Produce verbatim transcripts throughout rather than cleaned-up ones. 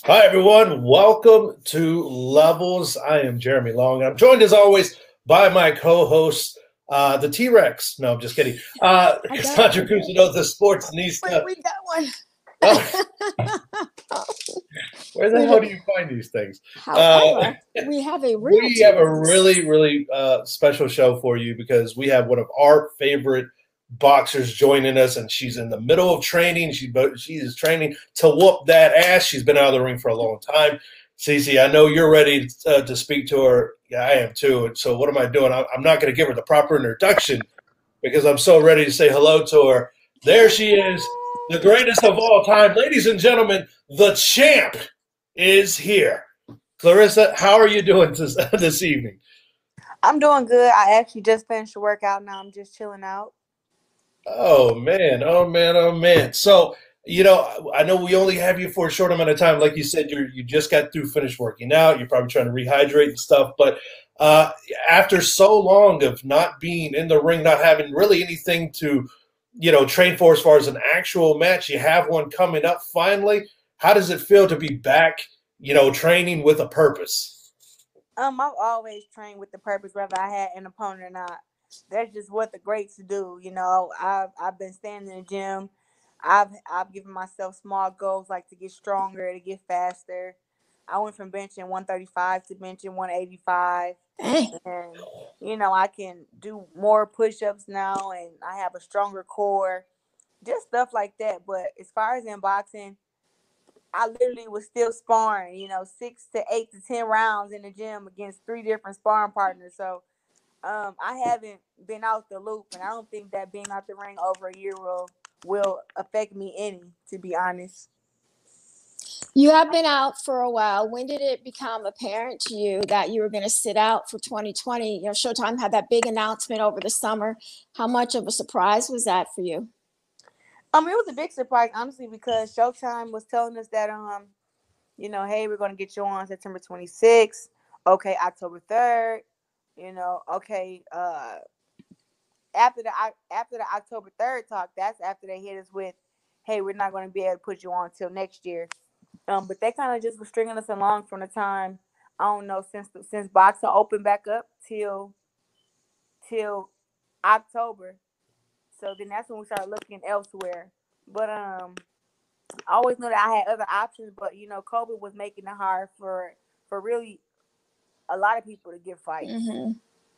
Hi, everyone. Welcome to Levels. I am Jeremy Long. I'm joined, as always, by my co-host, uh, the T-Rex. No, I'm just kidding. Uh, Cassandra Cousineau, the Sportsnista. Wait, we got one. Oh. Where the We hell do- do you find these things? However, we have a real We have a T-Rex. really, really uh, special show for you because we have one of our favorite boxers joining us, and she's in the middle of training. She she is training to whoop that ass. She's been out of the ring for a long time. Cece, I know you're ready uh, to speak to her. Yeah, I am too. And so what am I doing? I'm, I'm not going to give her the proper introduction because I'm so ready to say hello to her. There she is, the greatest of all time. Ladies and gentlemen, the champ is here. Clarissa, how are you doing this, this evening? I'm doing good. I actually just finished the workout. Now I'm just chilling out. Oh man, oh man, oh man. So, you know, I know we only have you for a short amount of time. Like you said, you you just got through finished working out. You're probably trying to rehydrate and stuff. But uh, after so long of not being in the ring, not having really anything to, you know, train for as far as an actual match, you have one coming up finally. How does it feel to be back, you know, training with a purpose? Um, I've always trained with the purpose, whether I had an opponent or not. That's just what the greats do. You know, I've I've been standing in the gym. I've I've given myself small goals like to get stronger, to get faster. I went from benching one thirty-five to benching one eighty-five, Dang. and you know I can do more push-ups now, and I have a stronger core. Just stuff like that. But as far as in boxing, I literally was still sparring, you know, six to eight to ten rounds in the gym against three different sparring partners. So um, I haven't been out the loop, and I don't think that being out the ring over a year will will affect me any, to be honest. You have been out for a while. When did it become apparent to you that you were going to sit out for twenty twenty? You know, Showtime had that big announcement over the summer. How much of a surprise was that for you? Um, it was a big surprise, honestly, because Showtime was telling us that um, you know, hey, we're gonna get you on September twenty-sixth. Okay, October third. You know, okay, uh, after the after the October third talk, that's after they hit us with, "Hey, we're not going to be able to put you on until next year." Um, but they kind of just was stringing us along from the time, I don't know, since since boxing opened back up till till October. So then that's when we started looking elsewhere. But um, I always knew that I had other options. But you know, COVID was making it hard for for really a lot of people to get fights. Mm-hmm.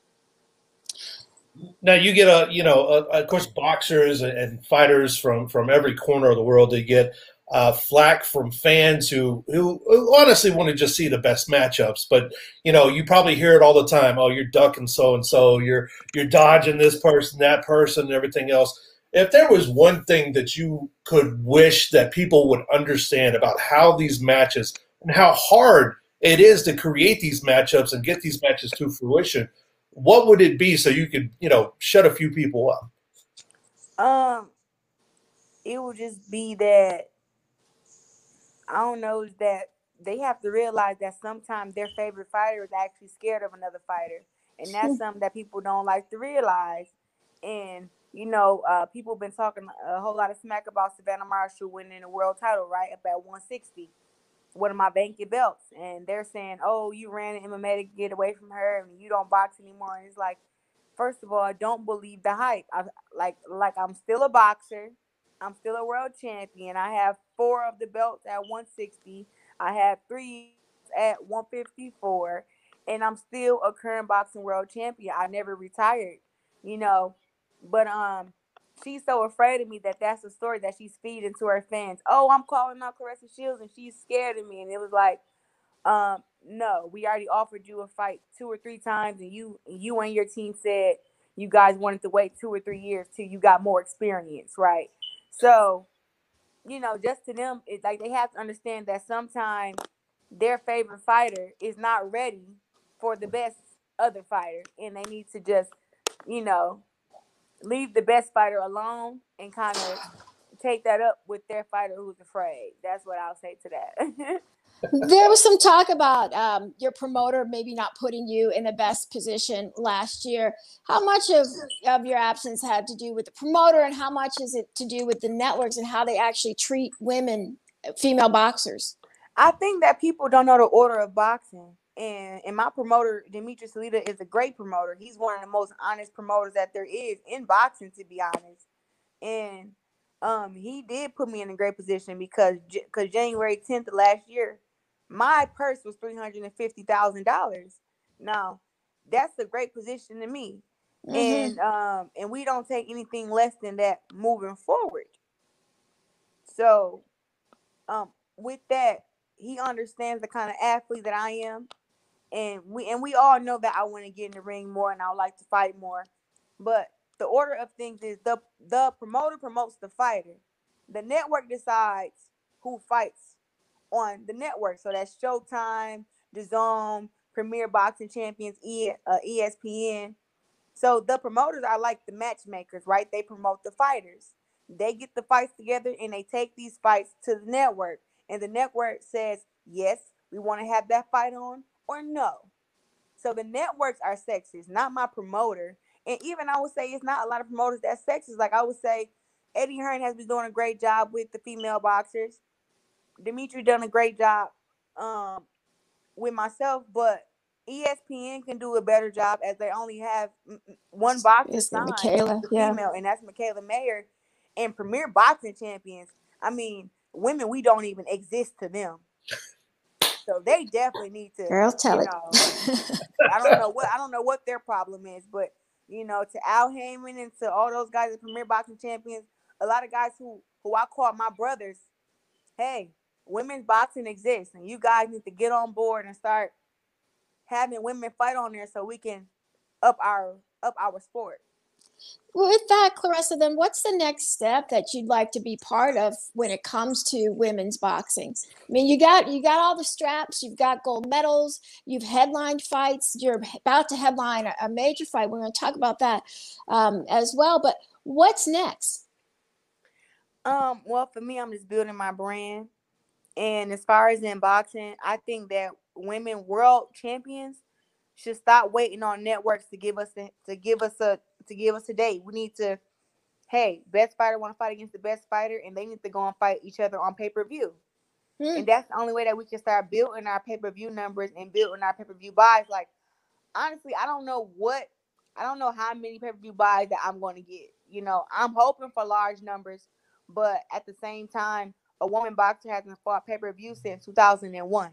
Now you get a, you know, uh, of course, boxers and, and fighters from from every corner of the world. They get uh, flack from fans who, who who honestly want to just see the best matchups. But you know, you probably hear it all the time. Oh, you're ducking so and so. You're you're dodging this person, that person, and everything else. If there was one thing that you could wish that people would understand about how these matches and how hard it is to create these matchups and get these matches to fruition, what would it be so you could, you know, shut a few people up? Um, it would just be that I don't know is that they have to realize that sometimes their favorite fighter is actually scared of another fighter, and that's something that people don't like to realize. And you know, uh, people have been talking a whole lot of smack about Savannah Marshall winning the world title, right, up at one sixty, one of my vacant belts, and they're saying, "Oh, you ran an M M A to get away from her, and you don't box anymore." And it's like, first of all, I don't believe the hype. I like like I'm still a boxer. I'm still a world champion. I have four of the belts at one sixty. I have three at one fifty-four, and I'm still a current boxing world champion. I never retired, you know. But um, she's so afraid of me that that's the story that she's feeding to her fans. Oh, I'm calling out Clarissa Shields, and she's scared of me. And it was like, um, no, we already offered you a fight two or three times, and you you and your team said you guys wanted to wait two or three years till you got more experience, right? So, you know, just to them, it's like they have to understand that sometimes their favorite fighter is not ready for the best other fighter, and they need to just, you know, leave the best fighter alone and kind of take that up with their fighter who's afraid. That's what I'll say to that. There was some talk about um, your promoter maybe not putting you in the best position last year. How much of, of your absence had to do with the promoter, and how much is it to do with the networks and how they actually treat women, female boxers? I think that people don't know the order of boxing. And and my promoter, Demetrius Salita, is a great promoter. He's one of the most honest promoters that there is in boxing, to be honest. And um, he did put me in a great position because because January tenth of last year, my purse was three hundred and fifty thousand dollars. Now, that's a great position to me, Mm-hmm. and um, and we don't take anything less than that moving forward. So, um, with that, he understands the kind of athlete that I am, and we and we all know that I want to get in the ring more and I would like to fight more. But the order of things is the the promoter promotes the fighter. The network decides who fights on the network. So that's Showtime, DAZN, Premier Boxing Champions, e, uh, E S P N. So the promoters are like the matchmakers, right? They promote the fighters. They get the fights together and they take these fights to the network. And the network says, yes, we want to have that fight on, or no. So the networks are sexist, not my promoter. And even I would say it's not a lot of promoters that sexist. Like I would say Eddie Hearn has been doing a great job with the female boxers. Dimitri done a great job um, with myself, but E S P N can do a better job as they only have one boxer It's signed, Michaela. the Yeah. female, and that's Michaela Mayer. And Premier Boxing Champions, I mean, women, we don't even exist to them. So they definitely need to, Girl, tell you it. know, I don't know what I don't know what their problem is, but you know, to Al Heyman and to all those guys at Premier Boxing Champions, a lot of guys who who I call my brothers, hey, women's boxing exists, and you guys need to get on board and start having women fight on there so we can up our up our sport. With that, Claressa, then what's the next step that you'd like to be part of when it comes to women's boxing? I mean, you got you got all the straps, you've got gold medals, you've headlined fights, you're about to headline a, a major fight. We're going to talk about that um, as well. But what's next? Um, well, for me, I'm just building my brand. And as far as in boxing, I think that women world champions should stop waiting on networks to give us a, to give us a to give us a date. We need to, hey, best fighter want to fight against the best fighter, and they need to go and fight each other on pay per view. Mm. And that's the only way that we can start building our pay per view numbers and building our pay per view buys. Like honestly, I don't know what, I don't know how many pay per view buys that I'm going to get. You know, I'm hoping for large numbers, but at the same time, a woman boxer hasn't fought pay per view since two thousand one.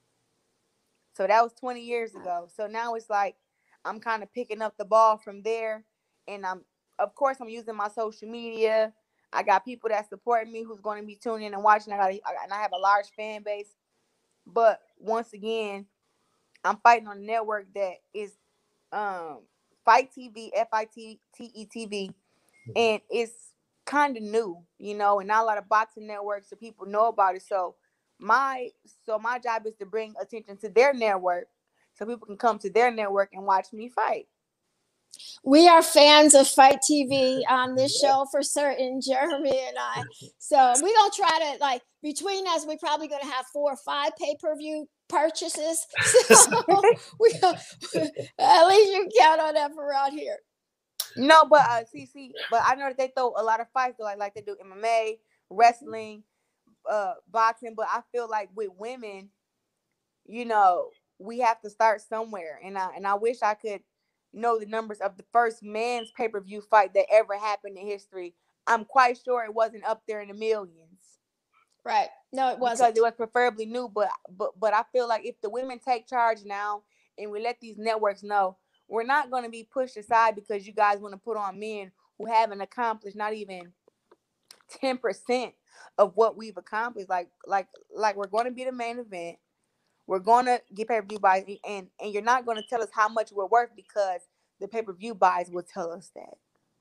So that was twenty years ago. So now it's like I'm kind of picking up the ball from there. And I'm, of course, I'm using my social media. I got people that support me who's going to be tuning in and watching. I got, and I have a large fan base. But once again, I'm fighting on a network that is um, Fight T V, F I T T E T V. And it's kind of new, you know, and not a lot of boxing networks so people know about it. So my so my job is to bring attention to their network so people can come to their network and watch me fight. We are fans of Fight T V on this show for certain, Jeremy and I. So we're going to try to, like, between us, we're probably going to have four or five pay-per-view purchases. So we at least you can count on that for around here. No, but uh, see, see, but I know that they throw a lot of fights, like like they do M M A, wrestling, uh, boxing. But I feel like with women, you know, we have to start somewhere, and I and I wish I could know the numbers of the first man's pay per view fight that ever happened in history. I'm quite sure it wasn't up there in the millions. Right? No, it wasn't, because it was preferably new. But but but I feel like if the women take charge now and we let these networks know, we're not going to be pushed aside because you guys want to put on men who haven't accomplished not even ten percent of what we've accomplished. Like, like, like we're going to be the main event. We're going to get pay-per-view buys, and, and you're not going to tell us how much we're worth because the pay-per-view buys will tell us that.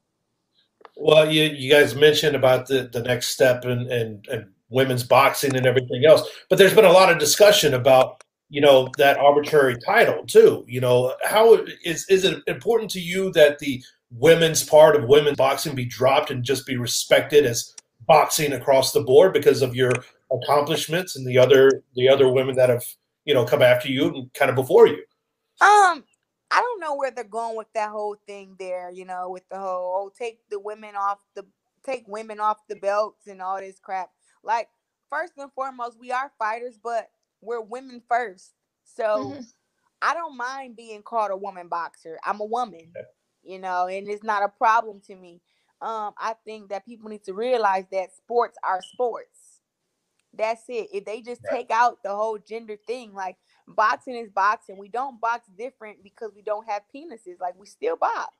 Well, you, you guys mentioned about the, the next step in, in, in women's boxing and everything else, but there's been a lot of discussion about, you know, that arbitrary title too. You know, how is is it important to you that the women's part of women's boxing be dropped and just be respected as boxing across the board because of your accomplishments and the other the other women that have, you know, come after you and kind of before you? Um, I don't know where they're going with that whole thing there, you know, with the whole, oh, take the women off the take women off the belts and all this crap. Like, first and foremost, we are fighters, but we're women first. So Mhm. I don't mind being called a woman boxer. I'm a woman, Okay. you know, and it's not a problem to me. Um, I think that people need to realize that sports are sports. That's it. If they just take out the whole gender thing, like boxing is boxing. We don't box different because we don't have penises. Like we still box.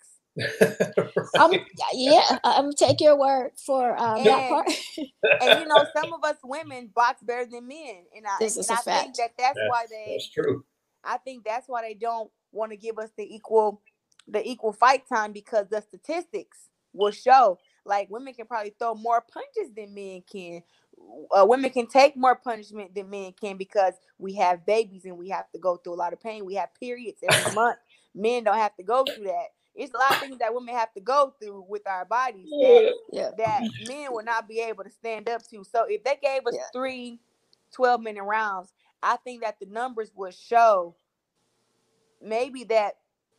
Um, Right. yeah, I'm take your word for um, that And part. and you know, some of us women box better than men, and I This and, is and a I think fact. that that's why That's they, that's true. I think that's why they don't want to give us the equal, the equal fight time, because the statistics will show like women can probably throw more punches than men can. Uh, women can take more punishment than men can because we have babies and we have to go through a lot of pain. We have periods every month. Men don't have to go through that. It's a lot of things that women have to go through with our bodies that Yeah, that men will not be able to stand up to. So if they gave us yeah. three twelve minute rounds, I think that the numbers would show maybe that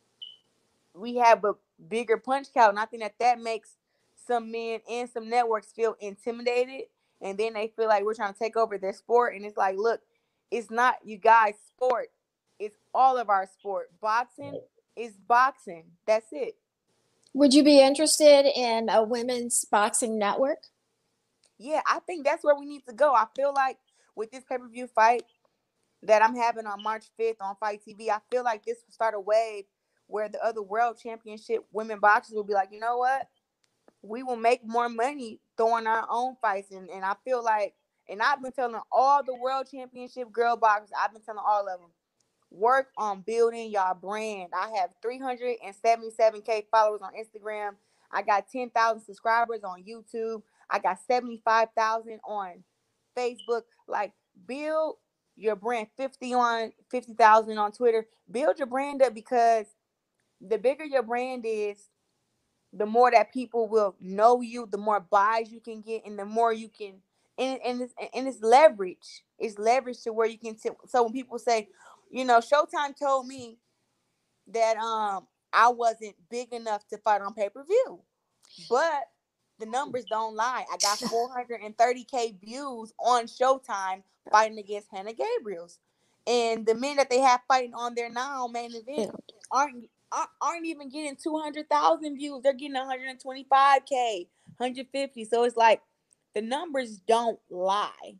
we have a bigger punch count. And I think that that makes some men and some networks feel intimidated. And then they feel like we're trying to take over their sport. And it's like, look, it's not you guys' sport. It's all of our sport. Boxing is boxing. That's it. Would you be interested in a women's boxing network? Yeah, I think that's where we need to go. I feel like with this pay-per-view fight that I'm having on March fifth on Fight T V, I feel like this will start a wave where the other world championship women boxers will be like, you know what? We will make more money throwing our own fights. And, and I feel like, and I've been telling all the world championship girl boxers, I've been telling all of them, work on building your brand. I have three hundred seventy-seven K followers on Instagram. I got ten thousand subscribers on YouTube. I got seventy-five thousand on Facebook. Like, build your brand. fifty on fifty thousand on Twitter. Build your brand up, because the bigger your brand is, the more that people will know you, the more buys you can get, and the more you can, and and it's, and it's leverage. It's leverage to where you can. T- so when people say, you know, Showtime told me that um I wasn't big enough to fight on pay per view, but the numbers don't lie. I got four hundred thirty K views on Showtime fighting against Hannah Gabriels, and the men that they have fighting on there now main event Yeah. aren't aren't, aren't even getting two hundred thousand views. They're getting one hundred twenty-five K, one hundred fifty. So it's like the numbers don't lie.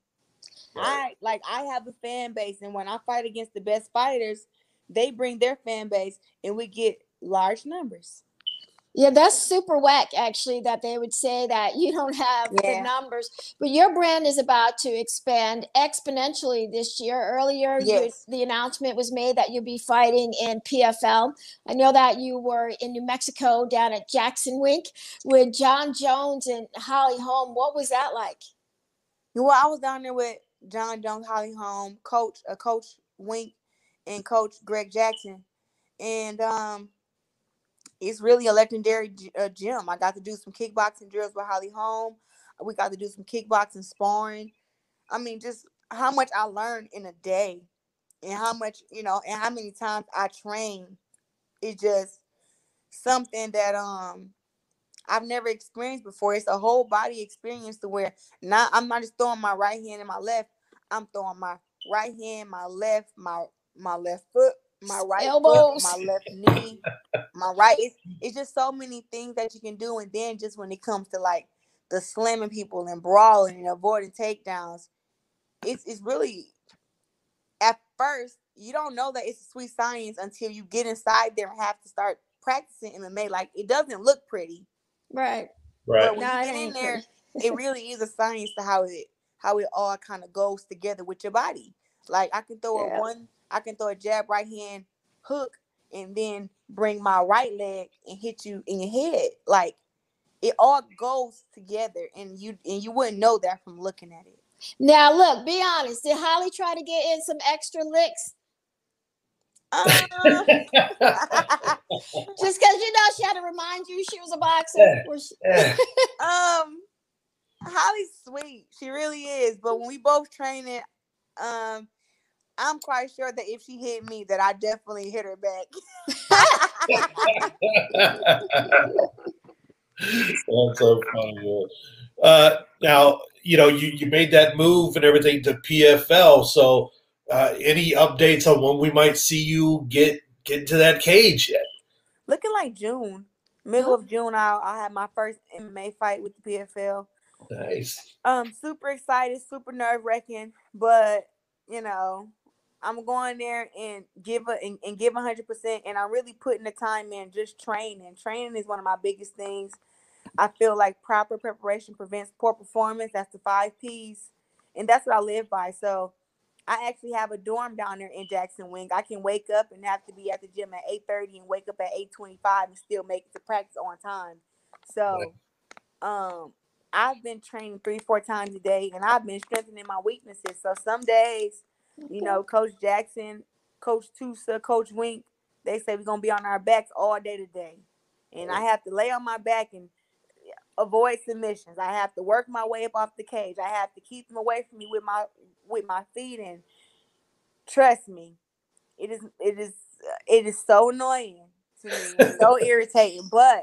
I like I have a fan base, and when I fight against the best fighters, they bring their fan base, and we get large numbers. Yeah, that's super whack, actually, that they would say that you don't have the Yeah. numbers. But your brand is about to expand exponentially this year. Earlier, you, Yes. the announcement was made that you'll be fighting in P F L. I know that you were in New Mexico down at Jackson Wink with John Jones and Holly Holm. What was that like? Well, I was down there with John Jones, Holly Holm, Coach, uh, Coach Wink, and Coach Greg Jackson, and um, it's really a legendary uh, gym. I got to do some kickboxing drills with Holly Holm. We got to do some kickboxing sparring. I mean, just how much I learned in a day, and how much, you know, and how many times I train. It's just something that um I've never experienced before. It's a whole body experience to where now I'm not just throwing my right hand and my left. I'm throwing my right hand, my left, my my left foot, my right foot, Elbows. my left knee, my right. It's, it's just so many things that you can do. And then just when it comes to like the slamming people and brawling and avoiding takedowns, it's it's really, at first you don't know that it's a sweet science until you get inside there and have to start practicing M M A. Like, it doesn't look pretty. Right. Right. But when No, you it get in ain't there, pretty. it really is a science to how it how it all kind of goes together with your body. Like, I can throw a Yeah. one, I can throw a jab, right hand hook, and then bring my right leg and hit you in your head. Like, it all goes together, and you and you wouldn't know that from looking at it. Now, look, be honest. Did Holly try to get in some extra licks? Uh, Just because, you know, she had to remind you she was a boxer. Was she- Yeah. um, Holly's sweet. She really is. But when we both training, um, I'm quite sure that if she hit me, that I definitely hit her back. That's so funny. Yeah. Uh, now, you know, you, you made that move and everything to P F L. So, uh, any updates on when we might see you get get into that cage yet? Looking like June, middle of June, I'll, I'll have my first M M A fight with the P F L. Nice. Um, super excited, super nerve wracking, but you know, I'm going there and give a and, and give a hundred percent, and I'm really putting the time in, just training. Training is one of my biggest things. I feel like proper preparation prevents poor performance. That's the five P's, and that's what I live by. So, I actually have a dorm down there in Jackson Wing. I can wake up and have to be at the gym at eight thirty and wake up at eight twenty-five and still make it to practice on time. So, um. I've been training three, four times a day, and I've been strengthening my weaknesses. So some days, you know, Coach Jackson, Coach Tusa, Coach Wink, they say we're going to be on our backs all day today. And I have to lay on my back and avoid submissions. I have to work my way up off the cage. I have to keep them away from me with my with my feet. And trust me, it is it is it is so annoying to me, so irritating, but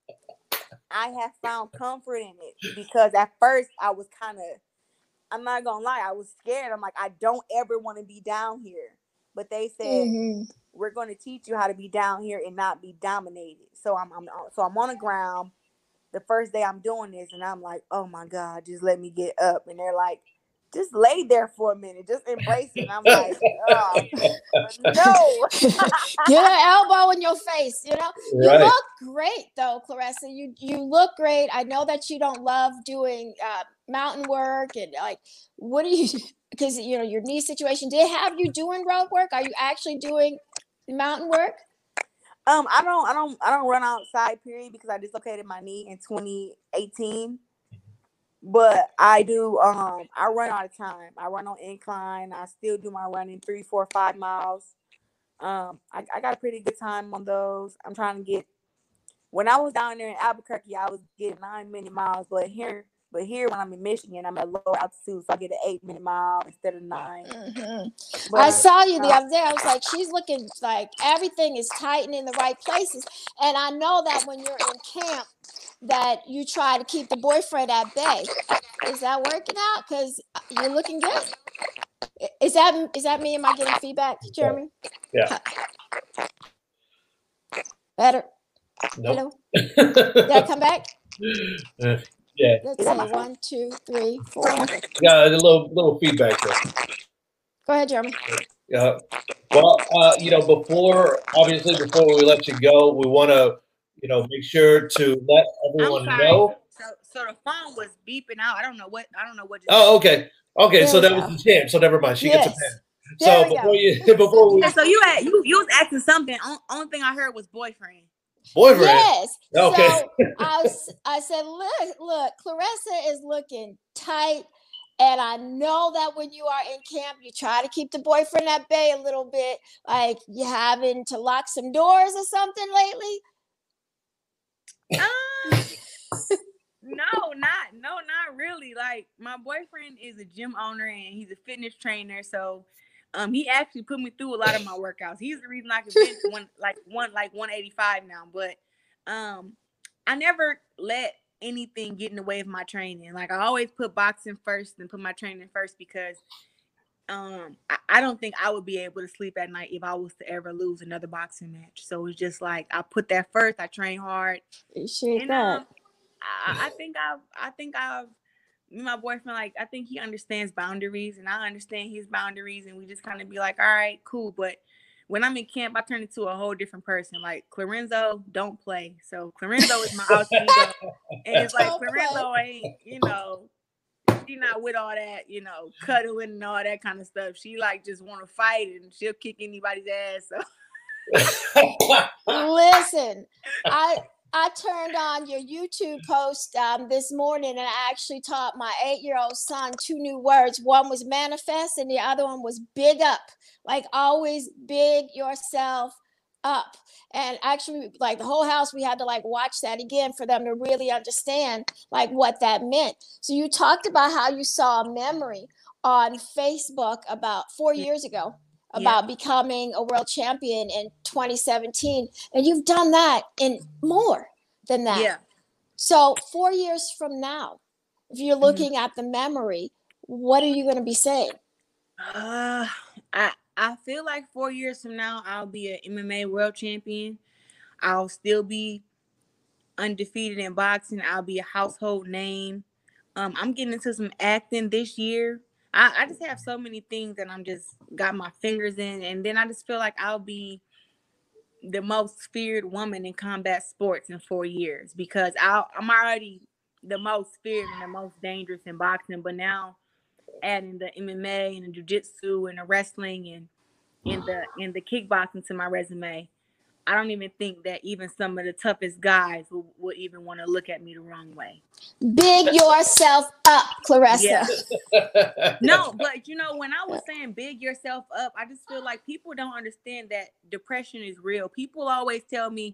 I have found comfort in it because at first I was kind of, I'm not going to lie, I was scared. I'm like, I don't ever want to be down here. But they said, mm-hmm. we're going to teach you how to be down here and not be dominated. So I'm, I'm so I'm on the ground the first day I'm doing this, and I'm like, oh my God, just let me get up. And they're like, just lay there for a minute, just embrace it. And I'm like, oh, no. Get an elbow in your face, you know. Right. You look great though, Claressa. You you look great. I know that you don't love doing uh, mountain work and like, what do you? Because you know your knee situation. Did it have you doing road work? Are you actually doing mountain work? Um, I don't, I don't, I don't run outside. Period, because I dislocated my knee in twenty eighteen. But I do, um, I run all the time. I run on incline. I still do my running three, four, five miles. Um, I, I got a pretty good time on those. I'm trying to get, when I was down there in Albuquerque, I was getting nine minute miles. But here, but here when I'm in Michigan, I'm at low altitude, so I get an eight minute mile instead of nine. Mm-hmm. But, I saw you the uh, other day. I was like, she's looking like everything is tight and in the right places. And I know that when you're in camp, that you try to keep the boyfriend at bay. Is that working out? Because you're looking good. Is that is that me? Am I getting feedback, Jeremy? Yeah. Better. Nope. Hello. Did I come back? Uh, yeah. Let's see. One, two, three, four. Yeah, a little little feedback there. Go ahead, Jeremy. Yeah. Well, uh, you know, before obviously before we let you go, we want to, you know, make sure to let everyone know. So, so the phone was beeping out. I don't know what. I don't know what. Just oh, okay, okay. There so that go. was the champ. So never mind. She yes. gets a pen. There so before go. you, before we. So you had you you was asking something. Only thing I heard was boyfriend. Boyfriend. Yes. Okay. So I was, I said, look, look, Claressa is looking tight. And I know that when you are in camp, you try to keep the boyfriend at bay a little bit. Like you having to lock some doors or something lately. Um, no, not no, not really. Like my boyfriend is a gym owner and he's a fitness trainer, so um, he actually put me through a lot of my workouts. He's the reason I can bench one like one like one eighty-five now. But um, I never let anything get in the way of my training. Like I always put boxing first and put my training first because um, I, I don't think I would be able to sleep at night if I was to ever lose another boxing match. So it's just like I put that first. I train hard. Appreciate and, that. Um, I, I think I've, I think I've, my boyfriend, like, I think he understands boundaries and I understand his boundaries. And we just kind of be like, all right, cool. But when I'm in camp, I turn into a whole different person. Like Clarenzo, don't play. So Clarenzo is my alter ego. And it's like, Clarenzo ain't, you know, she not with all that, you know, cuddling and all that kind of stuff. She like just want to fight and she'll kick anybody's ass. So. Listen, I I turned on your YouTube post um, this morning and I actually taught my eight-year-old son two new words. One was manifest and the other one was big up. Like always big yourself up. And actually, like the whole house, we had to like watch that again for them to really understand like what that meant. So you talked about how you saw a memory on Facebook about four years ago about yeah. becoming a world champion in twenty seventeen. And you've done that in more than that. Yeah. So four years from now, if you're looking mm-hmm. at the memory, what are you going to be saying? Uh, I I feel like four years from now, I'll be an M M A world champion. I'll still be undefeated in boxing. I'll be a household name. Um, I'm getting into some acting this year. I, I just have so many things that I'm just got my fingers in, and then I just feel like I'll be the most feared woman in combat sports in four years because I'll, I'm already the most feared and the most dangerous in boxing, but now adding the M M A and the jiu-jitsu and the wrestling and in the in the kickboxing to my resume, I don't even think that even some of the toughest guys will, will even want to look at me the wrong way. Big yourself up, Claressa. Yeah. No, but you know, when I was saying big yourself up, I just feel like people don't understand that depression is real. People always tell me,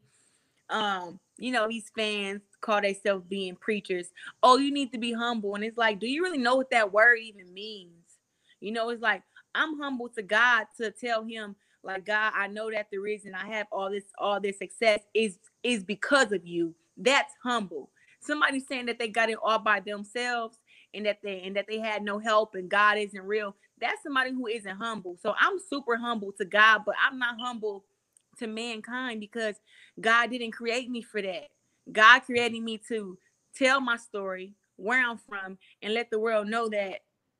um, you know, these fans call themselves being preachers. Oh, you need to be humble. And it's like, do you really know what that word even means? You know, it's like, I'm humble to God to tell him, like, God, I know that the reason I have all this, all this success is, is because of you. That's humble. Somebody saying that they got it all by themselves and that they, and that they had no help and God isn't real. That's somebody who isn't humble. So I'm super humble to God, but I'm not humble to mankind because God didn't create me for that. God created me to tell my story, where I'm from, and let the world know that,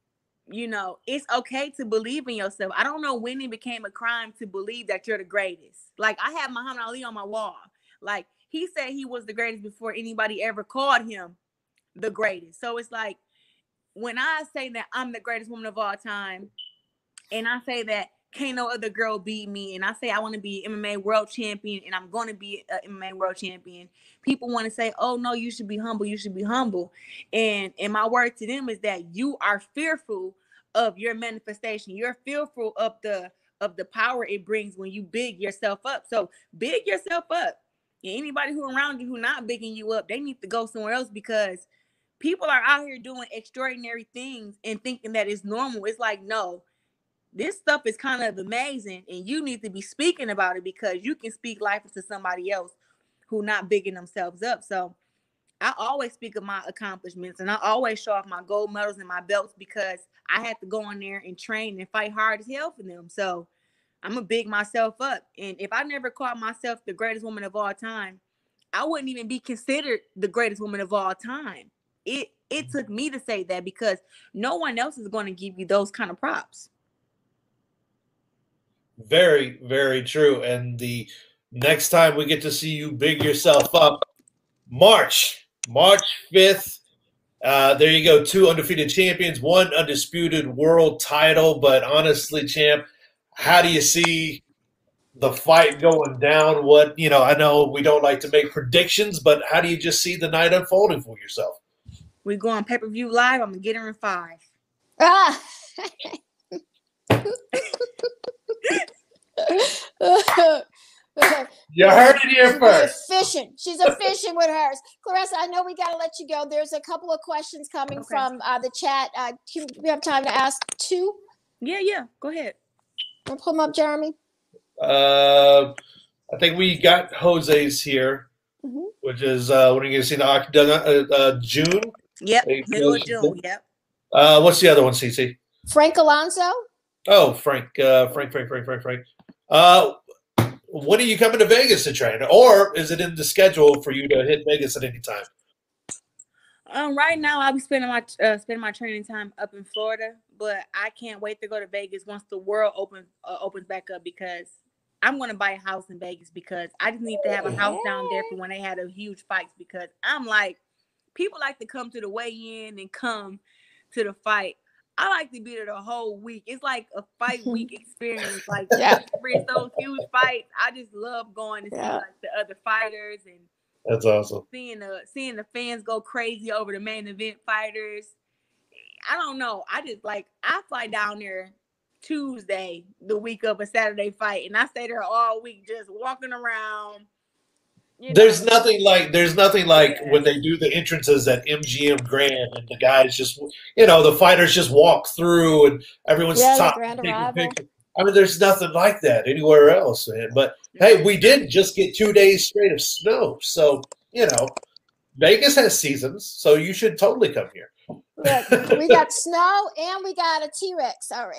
you know, it's okay to believe in yourself. I don't know when it became a crime to believe that you're the greatest. Like, I have Muhammad Ali on my wall. Like, he said he was the greatest before anybody ever called him the greatest. So it's like, when I say that I'm the greatest woman of all time, and I say that can't no other girl beat me, and I say I want to be M M A world champion, and I'm going to be an M M A world champion, people want to say, oh, no, you should be humble. You should be humble. And, and my word to them is that you are fearful of your manifestation. You're fearful of the of the power it brings when you big yourself up. So big yourself up. And anybody who around you who not bigging you up, they need to go somewhere else because people are out here doing extraordinary things and thinking that it's normal. It's like, no, this stuff is kind of amazing, and you need to be speaking about it because you can speak life into somebody else who not bigging themselves up. So I always speak of my accomplishments, and I always show off my gold medals and my belts because I had to go in there and train and fight hard as hell for them. So I'm gonna big myself up. And if I never called myself the greatest woman of all time, I wouldn't even be considered the greatest woman of all time. It it took me to say that because no one else is going to give you those kind of props. Very, very true. And the next time we get to see you big yourself up, March, March fifth. Uh, there you go. Two undefeated champions, one undisputed world title. But honestly, champ, how do you see the fight going down? What, you know, I know we don't like to make predictions, but how do you just see the night unfolding for yourself? We go on pay-per-view live. I'm going to get her in five. Ah! You heard it here first. Efficient. She's efficient with hers. Claressa, I know we got to let you go. There's a couple of questions coming okay. from uh, the chat. Uh, do we have time to ask two? Yeah, yeah. Go ahead. Want to pull them up, Jeremy? Uh, I think we got Jose's here, mm-hmm. which is uh, when are you going to see the uh, uh, June? Yep, middle of June. Yep. Uh, what's the other one, Cece? Frank Alonso. Oh, Frank, uh, Frank, Frank, Frank, Frank, Frank. Uh, when are you coming to Vegas to train, or is it in the schedule for you to hit Vegas at any time? Um, right now, I'll be spending my uh, spending my training time up in Florida, but I can't wait to go to Vegas once the world opens uh, opens back up because I'm going to buy a house in Vegas because I just need to have a house down there for when they had a huge fights because I'm like, people like to come to the weigh-in and come to the fight. I like to be there the whole week. It's like a fight week experience. Like, yeah. those huge fights. I just love going to see yeah. like the other fighters and that's awesome. Seeing the seeing the fans go crazy over the main event fighters. I don't know. I just like I fly down there Tuesday, the week of a Saturday fight, and I stay there all week just walking around. You know? There's nothing like there's nothing like yeah. when they do the entrances at M G M Grand and the guys just you know the fighters just walk through and everyone's yeah, top taking pictures. I mean, there's nothing like that anywhere else, man. But hey, we did just get two days straight of snow, so you know Vegas has seasons, so you should totally come here. Look, we got snow and we got a T-Rex already.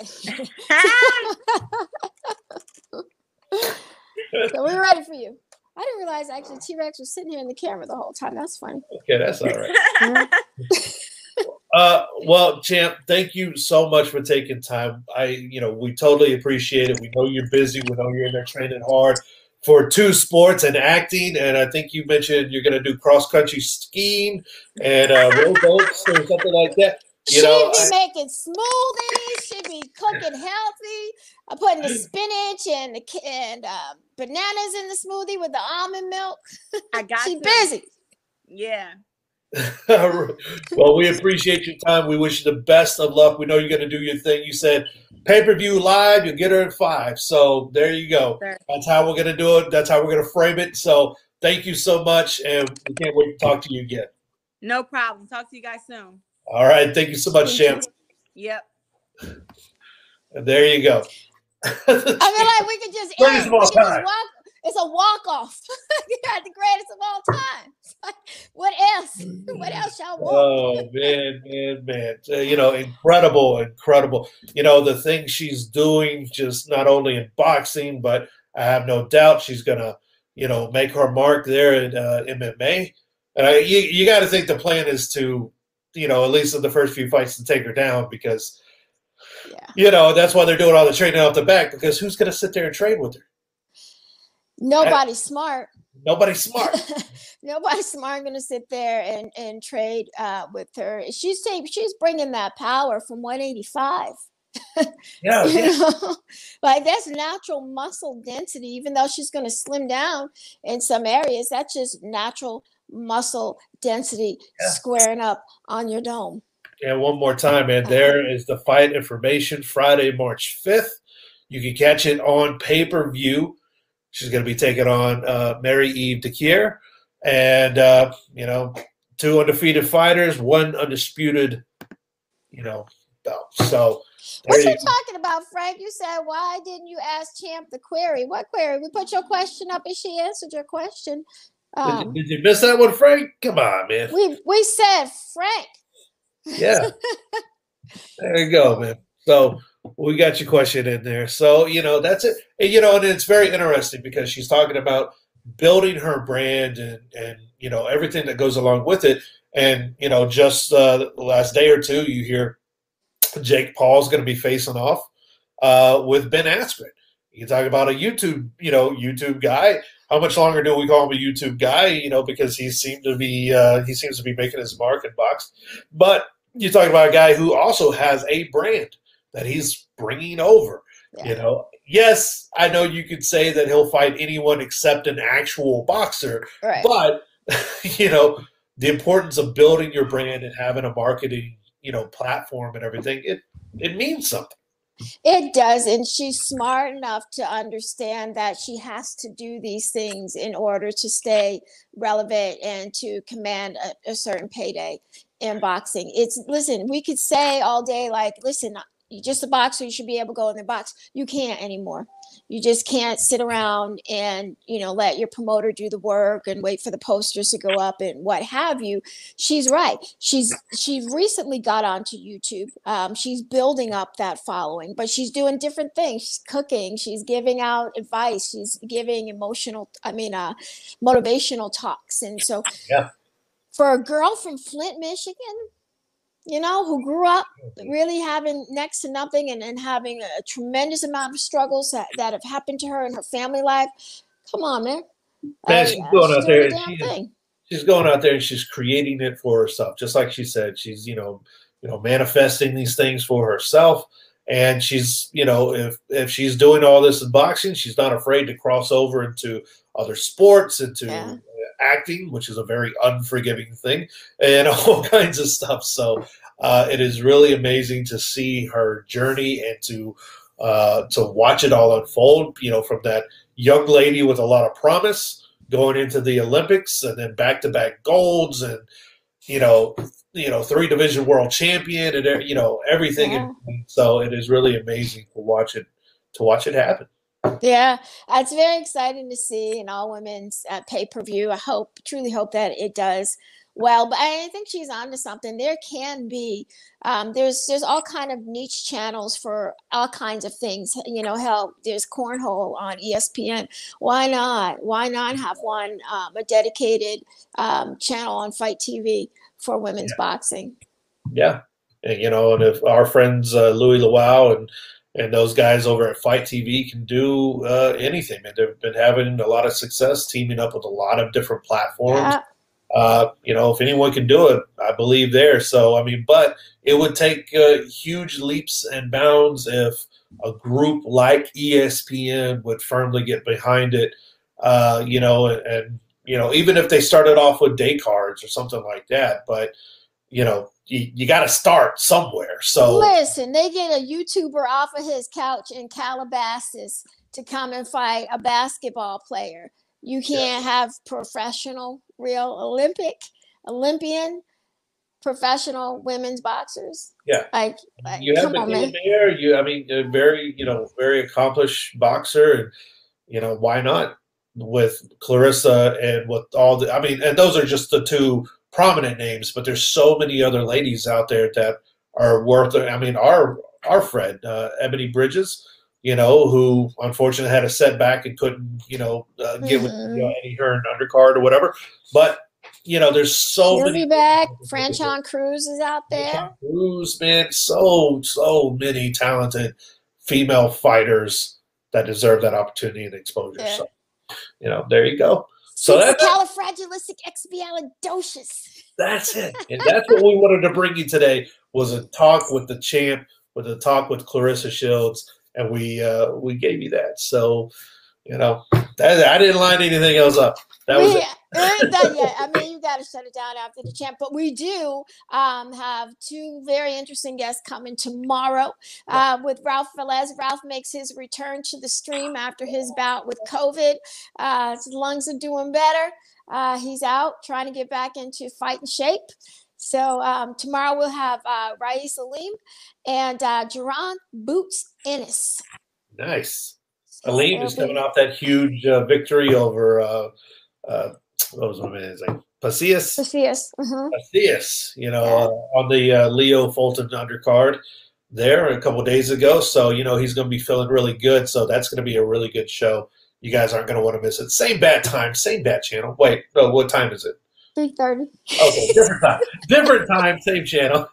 So we're ready for you. I didn't realize actually T-Rex was sitting here in the camera the whole time. That's funny. Okay, that's all right. uh, well, Champ, thank you so much for taking time. I, you know, we totally appreciate it. We know you're busy. We know you're in there training hard for two sports and acting. And I think you mentioned you're going to do cross-country skiing and uh, rowboats or something like that. You She'd know, be I, making smoothies. She'd be cooking healthy. I'm putting the spinach and the and uh, bananas in the smoothie with the almond milk. I got She's to. busy. Yeah. well, we appreciate your time. We wish you the best of luck. We know you're going to do your thing. You said pay-per-view live. You'll get her at five. So there you go. Sure. That's how we're going to do it. That's how we're going to frame it. So thank you so much, and we can't wait to talk to you again. No problem. Talk to you guys soon. All right. Thank you so much, Champ. Yep. And there you go. I feel like we could just Greatest end. of all We could just time. walk. It's a walk-off. You got the greatest of all time. What else? What else y'all want? Oh, man, man, man. Uh, you know, incredible, incredible. You know, the things she's doing, just not only in boxing, but I have no doubt she's going to, you know, make her mark there at uh, M M A. And I, you, you got to think the plan is to, you know, at least in the first few fights, to take her down because, Yeah. you know, that's why they're doing all the training off the back, because who's going to sit there and train with her? Nobody's smart. Nobody's smart. Nobody's smart going to sit there and and trade uh, with her. She's saying she's bringing that power from one eighty-five. Yeah, You yeah. know? Like that's natural muscle density. Even though she's going to slim down in some areas, that's just natural muscle density Yeah. squaring up on your dome. And one more time, man, there is the fight information Friday, March fifth. You can catch it on pay-per-view. She's going to be taking on uh, Mary Eve DeCuire. And, uh, you know, two undefeated fighters, one undisputed, you know, belt. So, What there you you go. talking about, Frank? You said, why didn't you ask Champ the query? What query? We put your question up and she answered your question. Did you, Um, did you miss that one, Frank? Come on, man. we we said, Frank. Yeah. There you go, man. So we got your question in there. So, you know, that's it. And, you know, and it's very interesting because she's talking about building her brand and, and you know, everything that goes along with it. And, you know, just uh, the last day or two, you hear Jake Paul's going to be facing off uh, with Ben Askren. You talk about a YouTube, you know, YouTube guy. How much longer do we call him a YouTube guy? You know, because he seemed to be, uh, he seems to be making his mark in box. But you talk about a guy who also has a brand that he's bringing over. Yeah. You know, yes, I know you could say that he'll fight anyone except an actual boxer, Right. but you know, the importance of building your brand and having a marketing, you know, platform and everything, it it means something. It does, and she's smart enough to understand that she has to do these things in order to stay relevant and to command a, a certain payday in boxing. It's listen, we could say all day, like, listen, you're just a boxer, you should be able to go in the box. You can't anymore. You just can't sit around and, you know, let your promoter do the work and wait for the posters to go up and what have you. She's right. She's she recently got onto YouTube. Um, she's building up that following, but she's doing different things. She's cooking. She's giving out advice. She's giving emotional, I mean, uh, motivational talks. And so, Yeah. for a girl from Flint, Michigan, you know, who grew up really having next to nothing and, and having a tremendous amount of struggles that, that have happened to her in her family life. Come on, man. Man, Uh, she's yeah, going she's out doing there the and damn she is- thing. She's going out there and she's creating it for herself, just like she said. She's, you know, you know, manifesting these things for herself. And she's, you know, if if she's doing all this in boxing, she's not afraid to cross over into other sports, into Yeah. uh, acting, which is a very unforgiving thing, and all kinds of stuff. So uh, it is really amazing to see her journey and to uh, to watch it all unfold. You know, from that young lady with a lot of promise going into the Olympics, and then back-to-back golds, and you know, you know, three division world champion, and you know everything. Yeah. And so it is really amazing to watch it to watch it happen. Yeah, it's very exciting to see in all women's uh, pay per view. I hope, truly hope that it does well, but I think she's onto something. There can be, um, there's there's all kind of niche channels for all kinds of things. You know, hell, there's cornhole on E S P N. Why not? Why not have one um, a dedicated um, channel on Fight T V for women's Yeah. boxing? Yeah, and, you know, and if our friends uh, Louis Lawau and and those guys over at Fight T V can do uh, anything, and they've been having a lot of success teaming up with a lot of different platforms. Yeah. Uh, you know, if anyone can do it, I believe there. So, I mean, but it would take uh, huge leaps and bounds if a group like E S P N would firmly get behind it, uh, you know, and, and, you know, even if they started off with day cards or something like that. But, you know, you, you got to start somewhere. So listen, they get a YouTuber off of his couch in Calabasas to come and fight a basketball player. You can't yeah. have professional, real Olympic, Olympian, professional women's boxers. Yeah, like, like you have come the on, man. there. You, I mean, a very, you know, very accomplished boxer, and you know, why not with Claressa and with all the. I mean, and those are just the two prominent names, but there's so many other ladies out there that are worth it. I mean, our our friend uh, Ebony Bridges, you know, who unfortunately had a setback and couldn't, you know, uh, get mm-hmm. with you know, Eddie Hearn undercard or whatever. But you know, there's so She'll many. Be back. Franchon Cruz is out there. Franchon Cruz, man, so so many talented female fighters that deserve that opportunity and exposure. Yeah. So, you know, there you go. So that's califragilisticexpialidocious. That's it, and that's what we wanted to bring you today was a talk with the champ, with a talk with Claressa Shields, and we uh, we gave you that. So, you know, that, I didn't line anything else up. That was we, it. it ain't done yet. I mean, you got to shut it down after the champ. But we do um, have two very interesting guests coming tomorrow uh, with Ralph Velez. Ralph makes his return to the stream after his bout with COVID. Uh, his lungs are doing better. Uh, he's out trying to get back into fighting shape. So um, tomorrow we'll have uh, Rais Aleem and uh, Jaron Boots Ennis. Nice. Aleem is coming off that huge uh, victory over uh, uh, what was his name? Pacius. Pacius. Uh-huh. Pacius. You know, yeah. uh, on the uh, Leo Fulton undercard there a couple of days ago. So you know he's going to be feeling really good. So that's going to be a really good show. You guys aren't going to want to miss it. Same bad time, same bad channel. Wait, no, what time is it? three thirty. Okay, different time. Different time, same channel.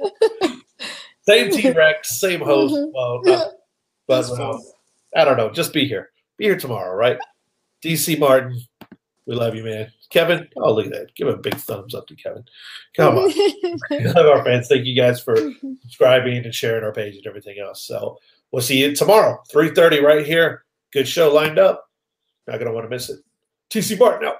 Same T-Rex, same host. Mm-hmm. Well, not, but uh, I don't know. Just be here. Be here tomorrow, right? D C Martin, we love you, man. Kevin, oh, look at that. Give a big thumbs up to Kevin. Come on. We love our fans. Thank you guys for subscribing and sharing our page and everything else. So we'll see you tomorrow, three thirty right here. Good show lined up. Not going to want to miss it. T C Martin out.